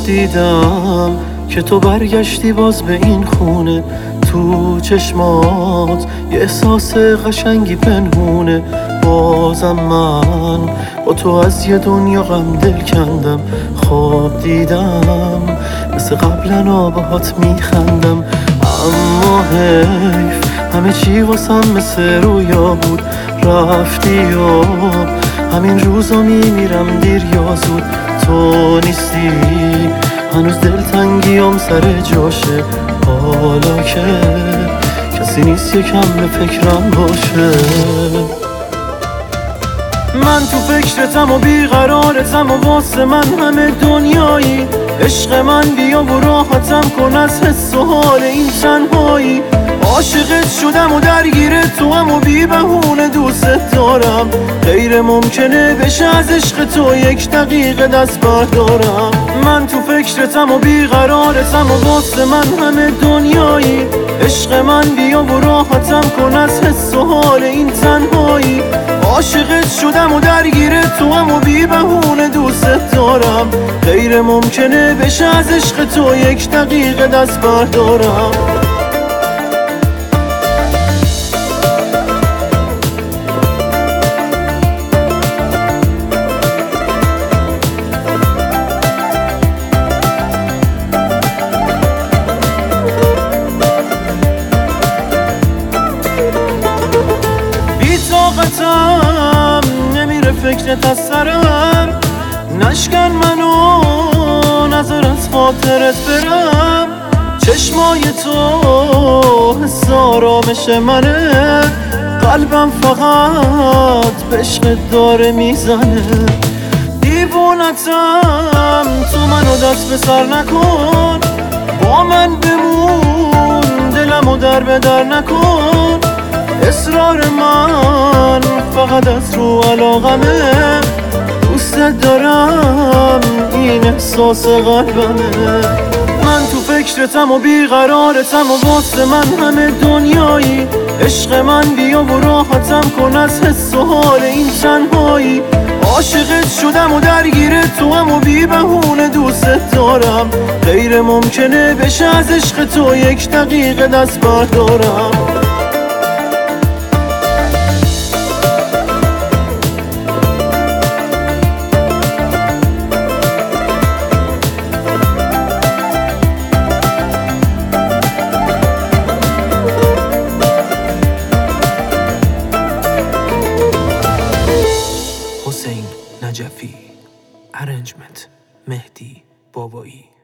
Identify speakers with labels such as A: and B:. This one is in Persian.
A: دیدم که تو برگشتی باز به این خونه، تو چشمات یه احساس قشنگی پنهونه. بازم من با تو از یه دنیا غم دل کندم، خواب دیدم مثل قبلا باهات میخندم. اما حیف همه چی واسم مثل رویا بود، رفتی و همین روزا میمیرم دیر یا زود. تو نیستی هنوز دلتنگیام سر جاشه، حالا که کسی نیست یکم به فکرم باشه. من تو فکرتم و بیقرارتم و واسه من همه دنیایی. عشق من بیا و راحتم کن از حس و حال این تنهایی. عاشقت شدم و درگیر تو هم و بی بهونه دوست دارم. غیر ممکنه بشه از عشق تو یک دقیقه دست بردارم. من تو فکرتم و بیقرارتم و واسه من همه دنیایی. عشق من بیا و راحتم کن از حس و حال این تنهایی. عاشقت شدم و درگیر تو هم و بی بهونه دوست دارم. غیر ممکنه بشه از عشق تو یک دقیقه دست بردارم. طاقتم نمیره فکرت از سرم، نشکن منو نظر از خاطرت برم. چشمای تو حس آرامش منه، قلبم فقط به عشقت داره میزنه. دیوونتم تو منو دست به سر نکن، با من بمون دلمو در به در نکن. اصرار من فقط از رو علاقمه، دوست دارم این احساس قلبمه. من تو فکرتم و بیقرارتم و واسه من همه دنیایی. عشق من بیا و راحتم کن از حس و حال این تنهایی. عاشقت شدم و درگیر تو هم و بی بهونه دوست دارم. غیر ممکنه بشه از عشق تو یک دقیقه دست بردارم.
B: حسین نجفی. ارنجمنت مهدی بابایی.